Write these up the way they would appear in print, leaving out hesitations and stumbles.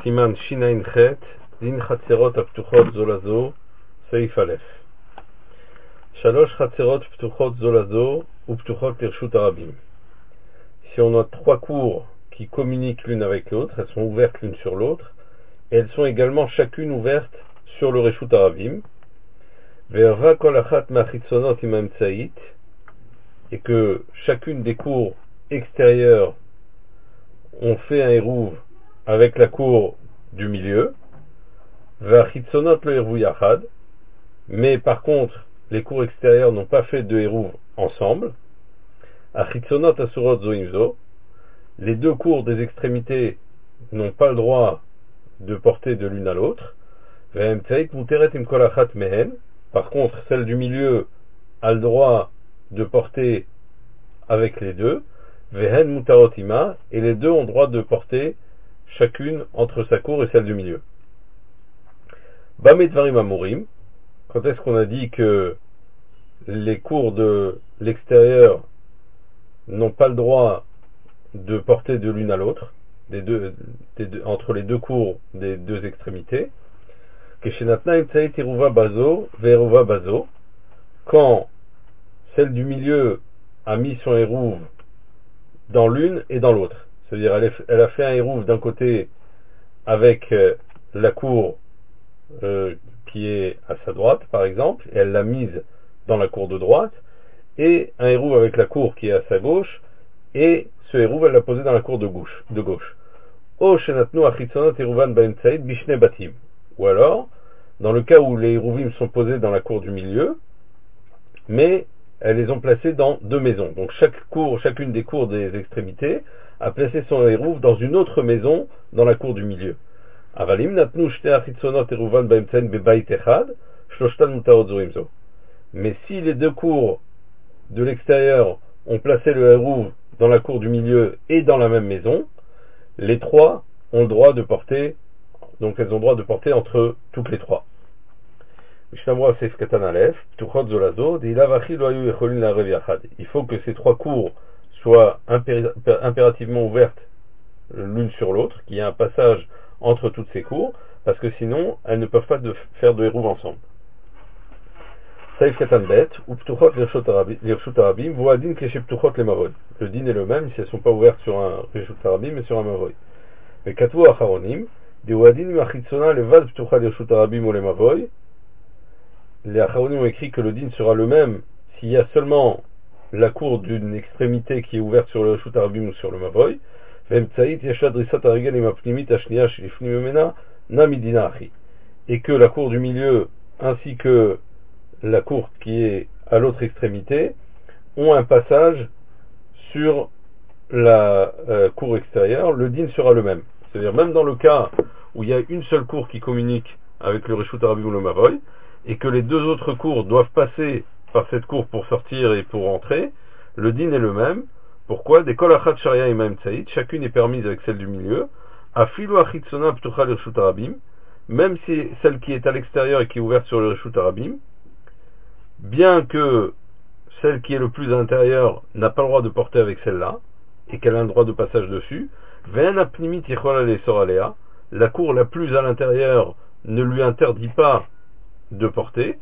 Siman Shinain Chet, Din Chatzerot Aptuchot Zolazo, Seif Aleph. Shalosh Chatzerot Aptuchot Zolazo, ou Ptuchot Lirshut Arabim. Si on a trois cours qui communiquent l'une avec l'autre, elles sont ouvertes l'une sur l'autre, et elles sont également chacune ouvertes sur le Reshut Arabim. Ve'erva kol achat machitzonot imam tzait, et que chacune des cours extérieures ont fait un hérouv avec la cour du milieu, ve'achitzonot lo hérouv yachad, mais par contre les cours extérieures n'ont pas fait de hérouv ensemble. Achitzonot asurot zo imzo, les deux cours des extrémités n'ont pas le droit de porter de l'une à l'autre. Ve'em tzait muteret im kol achat mehen, par contre celle du milieu a le droit de porter avec les deux. Vehen mutarot ima, et les deux ont droit de porter chacune entre sa cour et celle du milieu. Bamé dvarim amurim, quand est-ce qu'on a dit que les cours de l'extérieur n'ont pas le droit de porter de l'une à l'autre, entre les deux cours des deux extrémités? Keshenatna imtzait iruva bazo ve'eruva bazo, quand celle du milieu a mis son hérouv dans l'une et dans l'autre. C'est-à-dire elle a fait un hérouv d'un côté avec la cour qui est à sa droite, par exemple, et elle l'a mise dans la cour de droite, et un hérouv avec la cour qui est à sa gauche, et ce hérouv elle l'a posé dans la cour de gauche. O shenatnu achitzonot hérouvan ba'emtzait bishne batim. Ou alors, dans le cas où les hérouvim sont posés dans la cour du milieu, mais elles les ont placés dans deux maisons. Donc chacune des cours des extrémités a placé son hérouv dans une autre maison dans la cour du milieu. Avalim natnu shte achitzonot hérouvan ba'emtzait bebait echad, shloshtan mutarot zo imzo. Mais si les deux cours de l'extérieur ont placé le hérouv dans la cour du milieu et dans la même maison, les trois ont le droit de porter, donc elles ont le droit de porter entre toutes les trois. Il faut que ces trois cours soient impérativement ouvertes l'une sur l'autre, qu'il y ait un passage entre toutes ces cours, parce que sinon elles ne peuvent pas faire de hérouv ensemble. Le din est le même si elles ne sont pas ouvertes sur un Reshut Arabim mais sur un Mavoy. Mais Katvu Acharonim, des Wadin Machitzona Levad Ptucha Reshut Arabim ou le Mavoy. Les Acharonim ont écrit que le din sera le même s'il y a seulement la cour d'une extrémité qui est ouverte sur le Reshut Arabim ou sur le Mavoy. Et que la cour du milieu ainsi que la cour qui est à l'autre extrémité ont un passage sur la cour extérieure, le din sera le même. C'est-à-dire même dans le cas où il y a une seule cour qui communique avec le Reshut Arabim ou le Mavoy, et que les deux autres cours doivent passer par cette cour pour sortir et pour entrer, le din est le même. Pourquoi? Des kol achat sharia imam tzait, chacune est permise avec celle du milieu, afilu achitzona ptucha le Reshut Arabim, même si celle qui est à l'extérieur et qui est ouverte sur le Reshut Arabim, bien que celle qui est le plus à l'intérieur n'a pas le droit de porter avec celle-là, et qu'elle a un droit de passage dessus, la cour la plus à l'intérieur ne lui interdit pas de porter,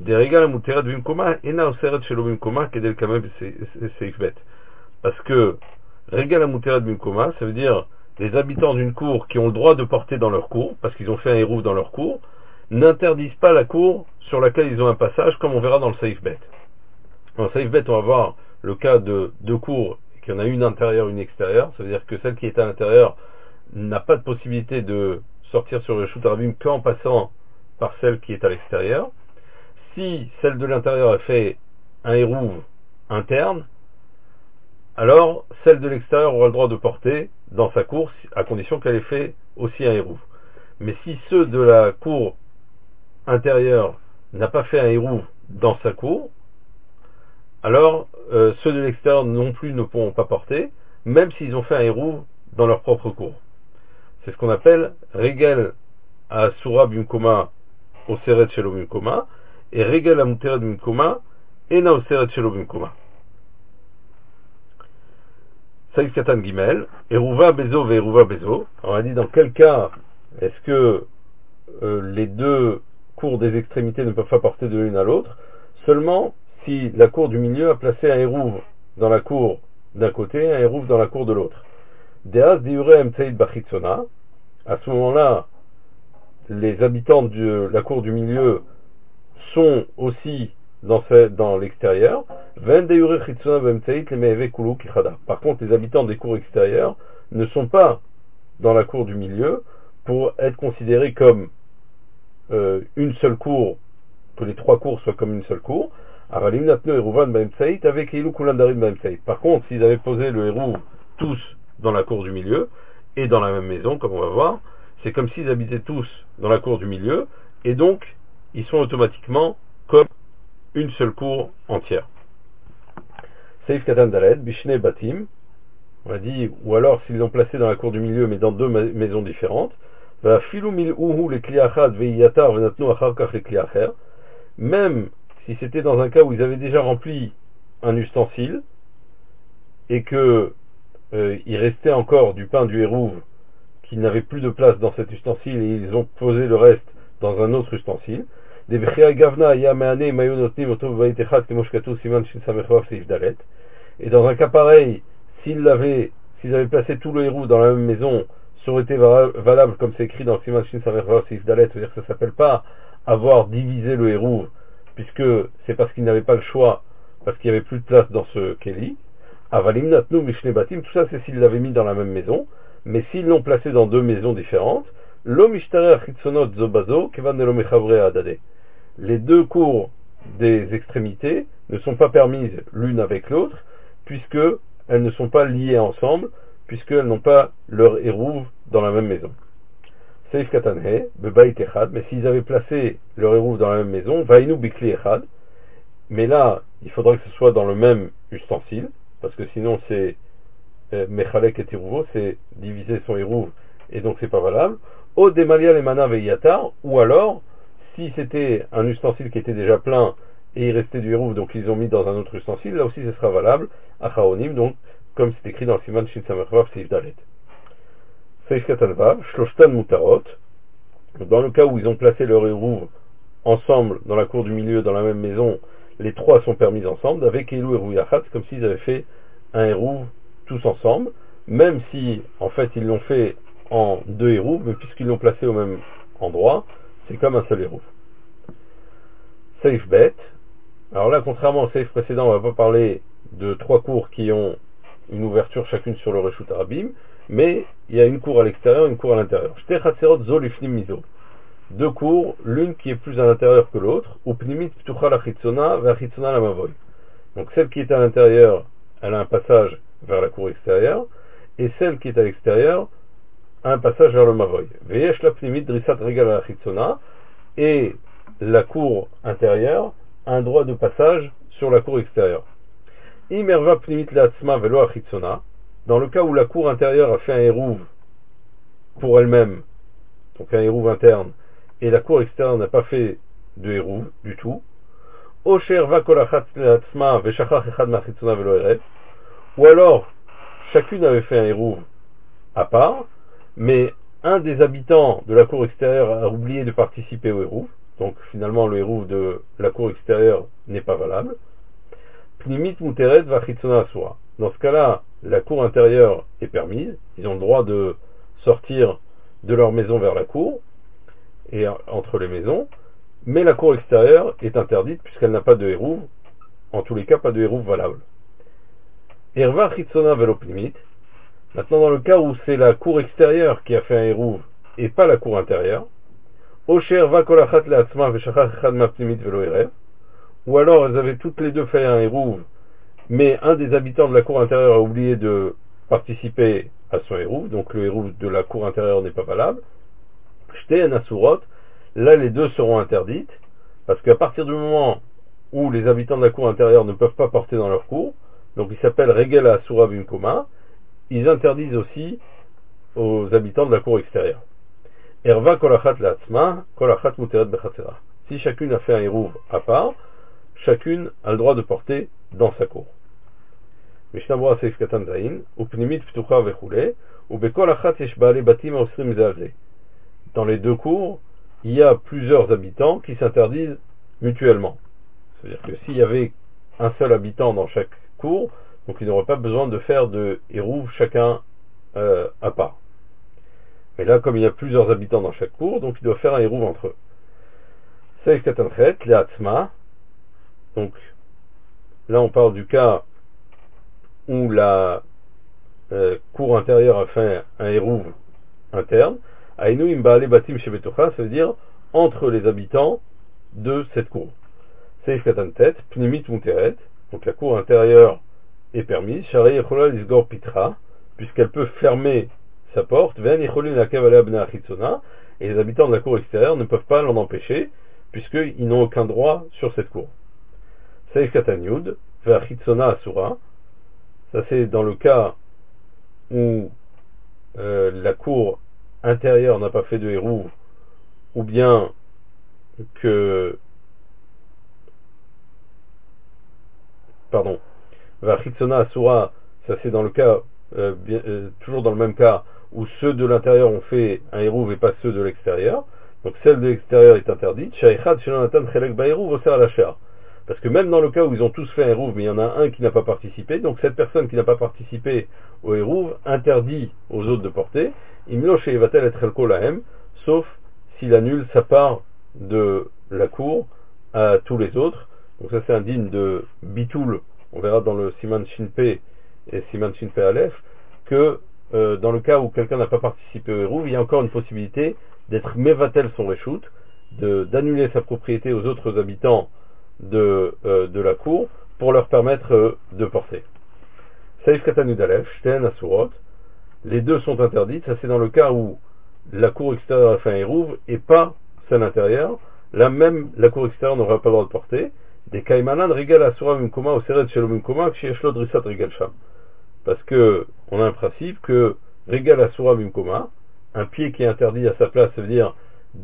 parce que Regal Amuteret Bimkoma, ça veut dire les habitants d'une cour qui ont le droit de porter dans leur cour, parce qu'ils ont fait un hérouv dans leur cour, n'interdisent pas la cour sur laquelle ils ont un passage, comme on verra dans le Seif Bet. Dans le Seif Bet, on va voir le cas de deux cours, qu'il y en a une intérieure, une extérieure. Ça veut dire que celle qui est à l'intérieur n'a pas de possibilité de sortir sur le Reshut Arabim qu'en passant par celle qui est à l'extérieur. Si celle de l'intérieur a fait un hérouv interne, alors celle de l'extérieur aura le droit de porter dans sa cour, à condition qu'elle ait fait aussi un hérouv. Mais si ceux de la cour intérieure n'a pas fait un hérouv dans sa cour, alors ceux de l'extérieur non plus ne pourront pas porter, même s'ils ont fait un hérouv dans leur propre cour. C'est ce qu'on appelle Regel à Sura Bimkoma au Seret Shelo Bimkoma, et Regel à Muteret Bimkoma Ena au Seret Shelo Bimkoma. Saïf Katan Gimel, Eruva Bezo ve Eruva Bezo. On a dit dans quel cas Est-ce que les deux cours des extrémités ne peuvent pas porter de l'une à l'autre seulement si la cour du milieu a placé un hérouve dans la cour d'un côté et un hérouve dans la cour de l'autre. Deas diure emtseid bachitzona. À ce moment-là, les habitants de la cour du milieu sont aussi dans l'extérieur. Par contre, les habitants des cours extérieures ne sont pas dans la cour du milieu pour être considérés comme une seule cour, que les trois cours soient comme une seule cour. Par contre, s'ils avaient posé le hérouv tous dans la cour du milieu et dans la même maison, comme on va voir, c'est comme s'ils habitaient tous dans la cour du milieu et donc ils sont automatiquement comme une seule cour entière. Seif Katan Daled, Bishne Batim, on a dit, ou alors s'ils l'ont placé dans la cour du milieu mais dans deux maisons différentes, même si c'était dans un cas où ils avaient déjà rempli un ustensile et que il restait encore du pain du hérouve qui n'avait plus de place dans cet ustensile et ils ont posé le reste dans un autre ustensile. Et dans un cas pareil, s'ils avaient placé tout le hérouve dans la même maison, ça aurait été valable comme c'est écrit dans Siman Shin Samer Seif Dalet, c'est-à-dire que ça s'appelle pas avoir divisé le hérouve, puisque c'est parce qu'ils n'avaient pas le choix, parce qu'il n'y avait plus de place dans ce Keli. Avalim Natnu Mishne Batim, tout ça c'est s'ils l'avaient mis dans la même maison, mais s'ils l'ont placé dans deux maisons différentes, Lo Mishtare Achitzonot Zobazo Kevan Nelo Mechavre Adade. Les deux cours des extrémités ne sont pas permises l'une avec l'autre, puisque elles ne sont pas liées ensemble, puisqu'elles n'ont pas leur hérouve dans la même maison. Seif Katanhe, Bebaït Echad, mais s'ils avaient placé leur hérouve dans la même maison, Vainu Bikli Echad, mais là, il faudrait que ce soit dans le même ustensile, parce que sinon c'est Mechalek et Tirouvo, c'est diviser son hérouve, et donc c'est pas valable. O Demalia Lemana Veiyatar, ou alors, si c'était un ustensile qui était déjà plein, et il restait du hérouve, donc ils ont mis dans un autre ustensile, là aussi ce sera valable, Achaonim, donc, comme c'est écrit dans le Siman Shin Samervav Seif Dalet. Seif Katanvav, Shloshtan Mutarot, dans le cas où ils ont placé leur hérouve ensemble, dans la cour du milieu, dans la même maison, les trois sont permis ensemble, avec Elou et Rouyachat, comme s'ils avaient fait un hérouve tous ensemble, même si, en fait, ils l'ont fait en deux hérouves, mais puisqu'ils l'ont placé au même endroit, c'est comme un seul hérouve. Seif Bet, alors là, contrairement au Seif précédent, on va pas parler de trois cours qui ont une ouverture chacune sur le Reshut Arabim, mais il y a une cour à l'extérieur et une cour à l'intérieur. Shte Chatserot Zo Lifnim Mizo. Deux cours, l'une qui est plus à l'intérieur que l'autre, ou Pnimit Ptucha la Chitzona, vers Chitzona la Mavoy. Donc celle qui est à l'intérieur, elle a un passage vers la cour extérieure, et celle qui est à l'extérieur a un passage vers le Mavoy. Veyesh la Pnimit Drisat Regal la Chitzona, et la cour intérieure a un droit de passage sur la cour extérieure. Imerva Pnimit Leatzma Velo Achitzona, dans le cas où la cour intérieure a fait un hérouve pour elle-même, donc un hérouve interne, et la cour extérieure n'a pas fait de hérouve du tout, ou alors chacune avait fait un hérouve à part, mais un des habitants de la cour extérieure a oublié de participer au hérouve, donc finalement le hérouve de la cour extérieure n'est pas valable. Pnimit muteret vachitzona asura. Dans ce cas-là, la cour intérieure est permise, ils ont le droit de sortir de leur maison vers la cour, et entre les maisons, mais la cour extérieure est interdite puisqu'elle n'a pas de hérouve, en tous les cas pas de hérouve valable. Erva chitzona velo pnimit. Maintenant dans le cas où c'est la cour extérieure qui a fait un hérouve et pas la cour intérieure, Osher va kolachat leatzma veshachach echad ma pnimit velo erev, ou alors elles avaient toutes les deux fait un hérouve, mais un des habitants de la cour intérieure a oublié de participer à son hérouve, donc le hérouve de la cour intérieure n'est pas valable. Shte nasurot, là les deux seront interdites, parce qu'à partir du moment où les habitants de la cour intérieure ne peuvent pas porter dans leur cour, donc ils s'appellent Regel Asura Bimkoma, ils interdisent aussi aux habitants de la cour extérieure. Erva kolachat la'atzma, kolachat muteret bechatzera. Si chacune a fait un hérouve à part, chacune a le droit de porter dans sa cour. Mishnah Berurah Seif Katan Zayin, upnimit ptucha vechule, ubekol achat yesh baalei batim haosrim ze al ze. dans les deux cours, il y a plusieurs habitants qui s'interdisent mutuellement. C'est-à-dire que s'il y avait un seul habitant dans chaque cour, donc il n'aurait pas besoin de faire de hérouv chacun à part. Mais là, comme il y a plusieurs habitants dans chaque cour, donc il doit faire un hérouv entre eux. Seif Katanchet, Leatzma. Donc là, on parle du cas où la cour intérieure a fait un hérouv interne. Aïnou imbaale batim shebetocha, ça veut dire entre les habitants de cette cour. Seif Katantet, Pnimit Muteret. Donc la cour intérieure est permise. Sharei Yechola Lisgor Pitra, puisqu'elle peut fermer sa porte. Ve'en Yecholin Lakev Alea Bnei Achitzona, et les habitants de la cour extérieure ne peuvent pas l'en empêcher, puisqu'ils n'ont aucun droit sur cette cour. Seif Katanyud, Ve'achitzona Asura. Ça c'est dans le cas où la cour intérieure n'a pas fait de hérouv, ou bien que Vachitsona Asura, ça c'est dans le cas toujours dans le même cas où ceux de l'intérieur ont fait un hérouv et pas ceux de l'extérieur. Donc celle de l'extérieur est interdite. Shaichat Shelonatan Chelek Bahérouv Oser Lachar. Parce que même dans le cas où ils ont tous fait un hérouv, mais il y en a un qui n'a pas participé, donc cette personne qui n'a pas participé au hérouv interdit aux autres de porter. Imlo Sheivatel et Chelko Lahem, sauf s'il annule sa part de la cour à tous les autres. Donc ça c'est indigne de Bitoul. On verra dans le Siman Shinpe et Siman Shinpe Aleph que dans le cas où quelqu'un n'a pas participé au hérouv, il y a encore une possibilité d'être Mevatel son reshoot, d'annuler sa propriété aux autres habitants de la cour pour leur permettre de porter. Saïf Katanud Aleph, Shten Asurot, les deux sont interdites. Ça c'est dans le cas où la cour extérieure a fait un hérouv et pas celle intérieure. Là même la cour extérieure n'aura pas le droit de porter. Des Kaimanan Rigal Asura Mimkoma au Seret Shelo Mimkoma Kshieshlo Drisat Rigal Sham. Parce que on a un principe que Rigal Asura Mimkoma, un pied qui est interdit à sa place, ça veut dire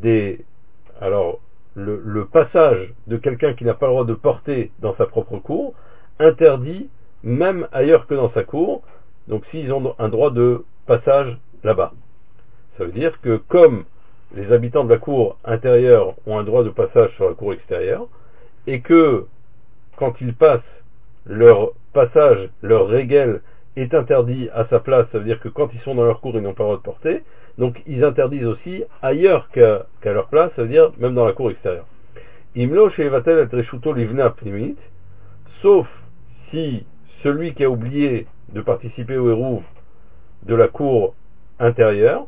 le passage de quelqu'un qui n'a pas le droit de porter dans sa propre cour, interdit même ailleurs que dans sa cour, donc s'ils ont un droit de passage là-bas. Ça veut dire que comme les habitants de la cour intérieure ont un droit de passage sur la cour extérieure, et que quand ils passent, leur passage, leur régel est interdit à sa place, ça veut dire que quand ils sont dans leur cour, ils n'ont pas le droit de porter, donc ils interdisent aussi ailleurs qu'à leur place, ça veut dire même dans la cour extérieure. Imlo shevatel et reshuto livna pnimit, sauf si celui qui a oublié de participer au hérouv de la cour intérieure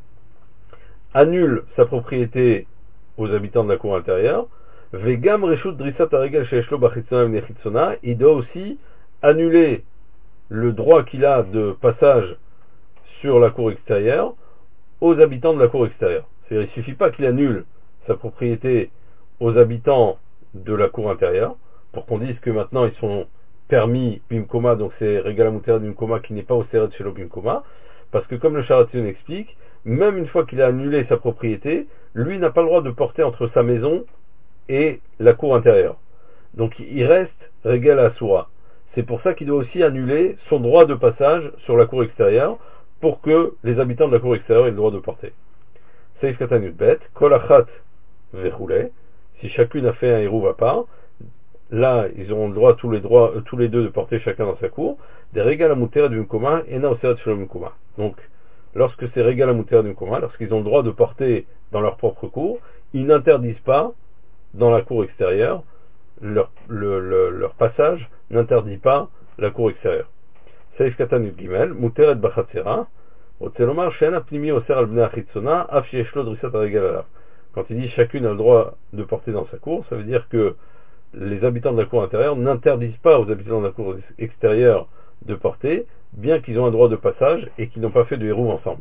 annule sa propriété aux habitants de la cour intérieure. Vegam reshut drisat haregel sheeshlo bachitzona v'nechitzona, il doit aussi annuler le droit qu'il a de passage sur la cour extérieure aux habitants de la cour extérieure. C'est-à-dire, il ne suffit pas qu'il annule sa propriété aux habitants de la cour intérieure pour qu'on dise que maintenant ils sont permis bimkoma, donc c'est regal amutera bimkoma qui n'est pas au seret shelo bimkoma, parce que comme le Sharatzion explique, même une fois qu'il a annulé sa propriété, lui n'a pas le droit de porter entre sa maison et la cour intérieure. Donc il reste regal asura. C'est pour ça qu'il doit aussi annuler son droit de passage sur la cour extérieure pour que les habitants de la cour extérieure aient le droit de porter. Seif Katanut Bet, Kol Achat Vechule, si chacune a fait un hérouv à part, là ils auront le droit, tous les deux de porter chacun dans sa cour, des regal amutera du mukoma et na oseret shelo mukoma. Donc, lorsque c'est regal amutera du mukoma, lorsqu'ils ont le droit de porter dans leur propre cour, ils n'interdisent pas dans la cour extérieure, leur passage n'interdit pas la cour extérieure. Seif Katanut Gimel, muteret bachatzera, otzelomar she'en apnimi oser al bnei achitzona, af she'eshlo drisat haregel alav. Quand il dit chacune a le droit de porter dans sa cour, ça veut dire que les habitants de la cour intérieure n'interdisent pas aux habitants de la cour extérieure de porter, bien qu'ils ont un droit de passage et qu'ils n'ont pas fait de hérouv ensemble.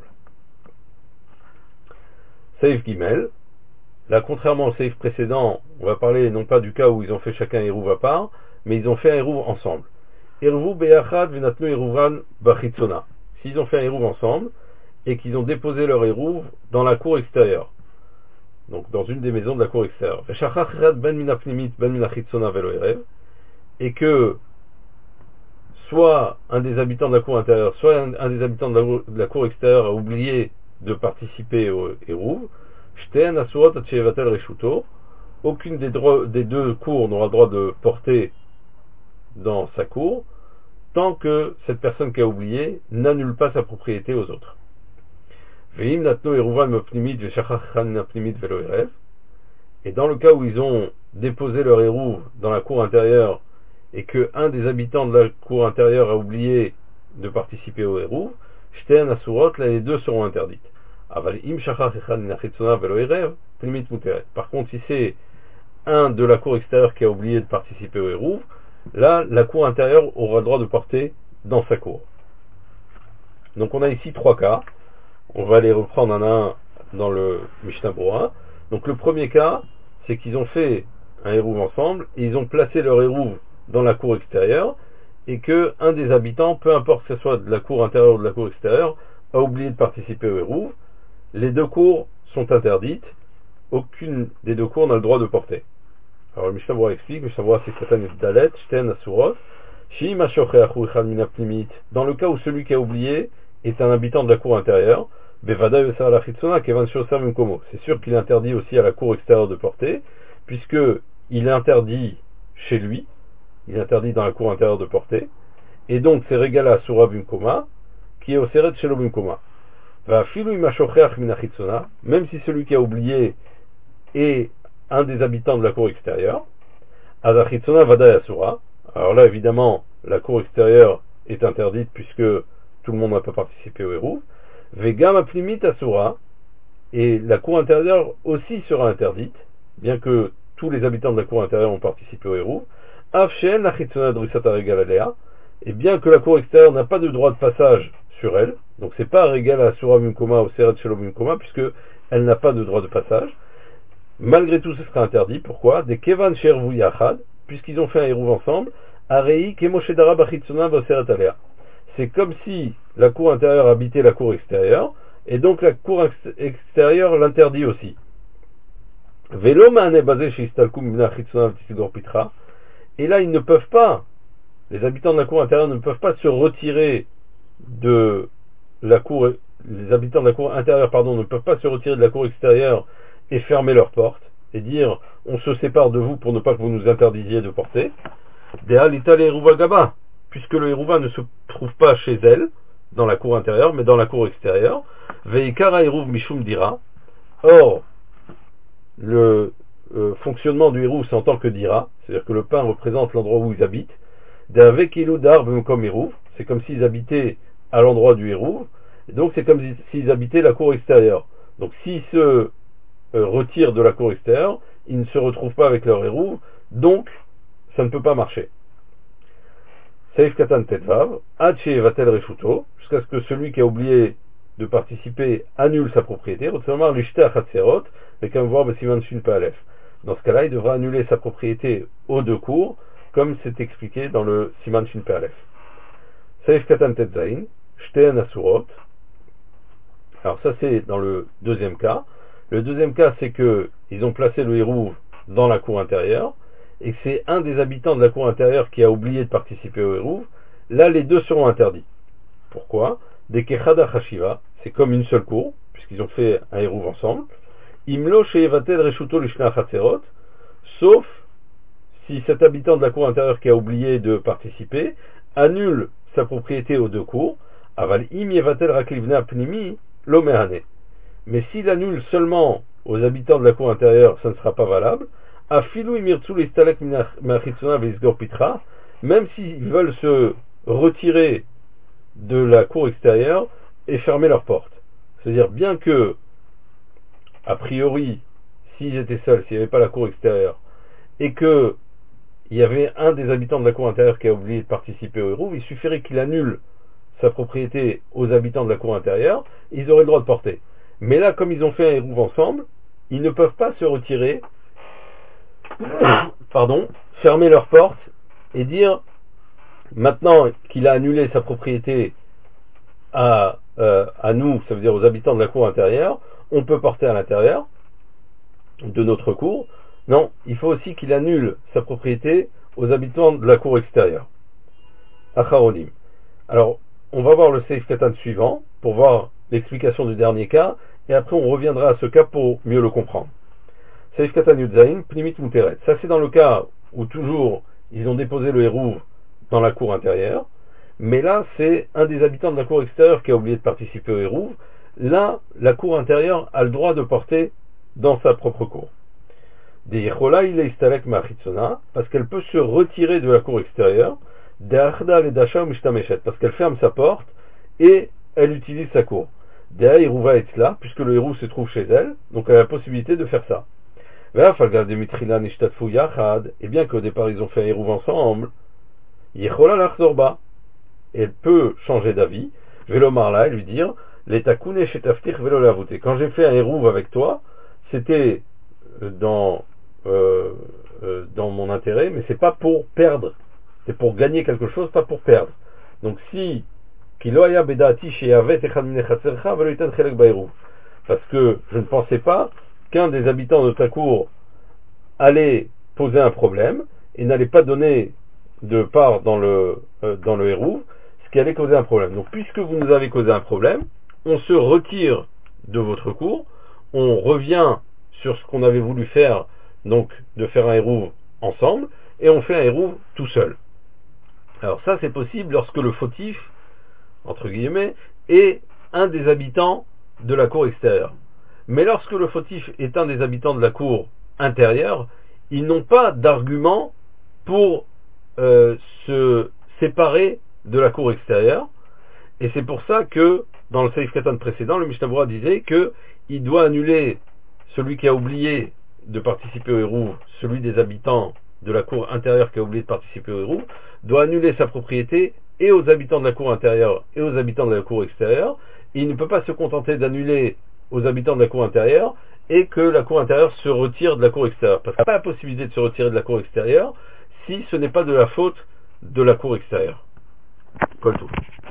Seif Gimel, là contrairement au seif précédent, on va parler non pas du cas où ils ont fait chacun un hérouv à part, mais ils ont fait un hérouv ensemble. Hérouv beyachad venatnu hérouvan bachitzona. S'ils ont fait un hérouv ensemble et qu'ils ont déposé leur hérouv dans la cour extérieure, donc dans une des maisons de la cour extérieure, et que soit un des habitants de la cour intérieure, soit un des habitants de la cour extérieure a oublié de participer au hérouv, Shteen Asurot Atchevatel Reshuto. Aucune des deux cours n'aura le droit de porter dans sa cour tant que cette personne qui a oublié n'annule pas sa propriété aux autres. Et dans le cas où ils ont déposé leur hérouv dans la cour intérieure et que un des habitants de la cour intérieure a oublié de participer au hérouv, Shteen Asurot, là les deux seront interdites. Par contre, si c'est un de la cour extérieure qui a oublié de participer au hérouv, là, la cour intérieure aura le droit de porter dans sa cour. Donc on a ici trois cas. On va les reprendre un à un dans le Mishnah Berurah. Donc le premier cas, c'est qu'ils ont fait un hérouv ensemble, et ils ont placé leur hérouv dans la cour extérieure, et que un des habitants, peu importe que ce soit de la cour intérieure ou de la cour extérieure, a oublié de participer au hérouv. Les deux cours sont interdites. Aucune des deux cours n'a le droit de porter. Alors le Mishnah Berurah explique, Mishnah Berurah c'est Katan et Dalet, Shteen Asurot, Shi Mashocheachu Echad Min Apnimit. Dans le cas où celui qui a oublié est un habitant de la cour intérieure, Bevada Yosar la Chitzona, Kevan Shosar Mimkomo. C'est sûr qu'il interdit aussi à la cour extérieure de porter, puisque il interdit chez lui, il interdit dans la cour intérieure de porter, et donc c'est Regala Asura Bimkoma, qui est au Seret Shelo Bimkoma. Va Filou Mashocheach Min Chitzona, même si celui qui a oublié est un des habitants de la cour extérieure, Azachitzona Vada Asura. Alors là, évidemment, la cour extérieure est interdite puisque tout le monde n'a pas participé au hérouv. Vegam Aplimit Asura, et la cour intérieure aussi sera interdite, bien que tous les habitants de la cour intérieure ont participé au hérouv. Afshen Achitzona Drisata Regalalea, et bien que la cour extérieure n'a pas de droit de passage sur elle, donc c'est pas Regala Asura Mimkoma ou Seret Shelo Mimkoma, puisque elle n'a pas de droit de passage. Malgré tout, ce sera interdit. Pourquoi? Des Kevan Shervu Yachad, puisqu'ils ont fait un hérouv ensemble. Arei Kemoshedara Bachitzona Voseret Alea. C'est comme si la cour intérieure habitait la cour extérieure, et donc la cour extérieure l'interdit aussi. Velo Maane Bazé Shistalkum Bna Chitzona V'Tisigor Pitra. Et là, ils ne peuvent pas, les habitants de la cour intérieure ne peuvent pas se retirer de la cour, les habitants de la cour intérieure, ne peuvent pas se retirer de la cour extérieure et fermer leurs portes, et dire on se sépare de vous pour ne pas que vous nous interdisiez de porter. Puisque le hérouva ne se trouve pas chez elle, dans la cour intérieure, mais dans la cour extérieure. Veikara hérouv mishum dira. Or, le fonctionnement du hérouv, c'est en tant que dira, c'est-à-dire que le pain représente l'endroit où ils habitent. D'avekilou d'arbe comme hérouv, c'est comme s'ils habitaient à l'endroit du hérouv, et donc c'est comme s'ils habitaient la cour extérieure. Donc s'ils se retirent de la cour extérieure, ils ne se retrouvent pas avec leur hérouv, donc ça ne peut pas marcher. Saif Katan Tetvav, Hache Vatel Reshuto, jusqu'à ce que celui qui a oublié de participer annule sa propriété. Dans ce cas-là, il devra annuler sa propriété aux deux cours, comme c'est expliqué dans le Siman Shin Pe'alef. Saif Katan Tetzain, Shteen Asurot. Alors ça c'est dans le deuxième cas. Le deuxième cas, c'est que ils ont placé le hérouv dans la cour intérieure, et que c'est un des habitants de la cour intérieure qui a oublié de participer au hérouv. Là, les deux seront interdits. Pourquoi? Des Kechada Chashiva, c'est comme une seule cour, puisqu'ils ont fait un hérouv ensemble. Imlo Sheyevatel Reshuto Lishna Chatzerot, sauf si cet habitant de la cour intérieure qui a oublié de participer annule sa propriété aux deux cours. Aval Im Yevatel Raklivna Pnimi Lo Mehane. Mais s'il annule seulement aux habitants de la cour intérieure, ça ne sera pas valable. Afilou imirtsu listalek ma'chitzona ve'isgor pitra, même s'ils veulent se retirer de la cour extérieure et fermer leurs portes. C'est-à-dire, bien que, a priori, s'ils étaient seuls, s'il n'y avait pas la cour extérieure, et que il y avait un des habitants de la cour intérieure qui a oublié de participer au hérouv, il suffirait qu'il annule sa propriété aux habitants de la cour intérieure, et ils auraient le droit de porter. Mais là, comme ils ont fait un hérouv ensemble, ils ne peuvent pas se retirer, fermer leurs portes et dire maintenant qu'il a annulé sa propriété à nous, ça veut dire aux habitants de la cour intérieure, on peut porter à l'intérieur de notre cour. Non, il faut aussi qu'il annule sa propriété aux habitants de la cour extérieure. Acharonim. Alors, on va voir le Seif Katan suivant pour voir l'explication du dernier cas et après on reviendra à ce cas pour mieux le comprendre. Seif Katan Yudzaïn, Pnimit Muteret. Ça c'est dans le cas où toujours ils ont déposé le hérouv dans la cour intérieure, mais là c'est un des habitants de la cour extérieure qui a oublié de participer au hérouv. Là, la cour intérieure a le droit de porter dans sa propre cour. Parce qu'elle peut se retirer de la cour extérieure, parce qu'elle ferme sa porte et elle utilise sa cour. Puisque le hérouv se trouve chez elle, donc elle a la possibilité de faire ça. Et bien qu'au départ ils ont fait un hérouv ensemble, elle peut changer d'avis. Je vais l'omarla et lui dire, quand j'ai fait un hérouv avec toi, c'était dans mon intérêt, mais c'est pas pour perdre, c'est pour gagner quelque chose, pas pour perdre. Donc si parce que je ne pensais pas qu'un des habitants de ta cour allait poser un problème et n'allait pas donner de part dans le hérouv, ce qui allait causer un problème. Donc puisque vous nous avez causé un problème, on se retire de votre cour, on revient sur ce qu'on avait voulu faire, donc de faire un hérouv ensemble, et on fait un hérouv tout seul. Alors ça c'est possible lorsque le fautif, entre guillemets, est un des habitants de la cour extérieure. Mais lorsque le fautif est un des habitants de la cour intérieure, ils n'ont pas d'argument pour se séparer de la cour extérieure, et c'est pour ça que dans le Seif Katan précédent, le Mishnah Berurah disait que il doit annuler celui qui a oublié de participer au hérouv, celui des habitants de la cour intérieure qui a oublié de participer au hérouv, doit annuler sa propriété et aux habitants de la cour intérieure et aux habitants de la cour extérieure. Il ne peut pas se contenter d'annuler aux habitants de la cour intérieure et que la cour intérieure se retire de la cour extérieure. Parce qu'il n'y a pas la possibilité de se retirer de la cour extérieure si ce n'est pas de la faute de la cour extérieure. Kol Tov.